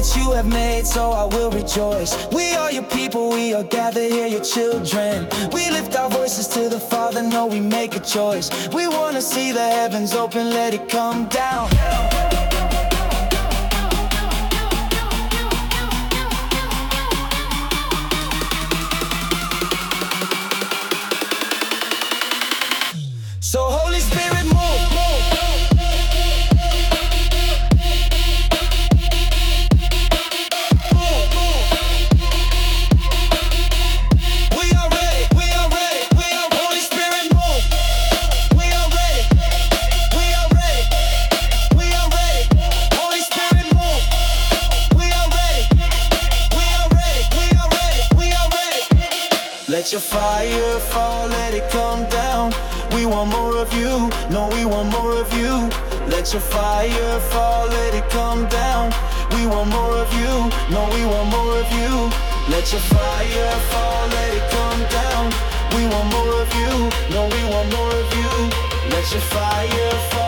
that you have made, so I will rejoice. We are your people, we are gathered here, your children. We lift our voices to the Father, know we make a choice. We wanna see the heavens open, let it come down. So Holy Spirit, move, move. We are ready, we are ready, we are Holy Spirit, move. We are ready, we are ready, we are ready. Holy Spirit, move. We are ready, we are ready, we are ready, we are ready. Let your fire fall, let it come down. We want more of you, no, we want more of you. Let your fire fall, let it come down. We want more of you, no, we want more of you. Let your fire fall, let it come down. We want more of you, no, we want more of you. Let your fire fall.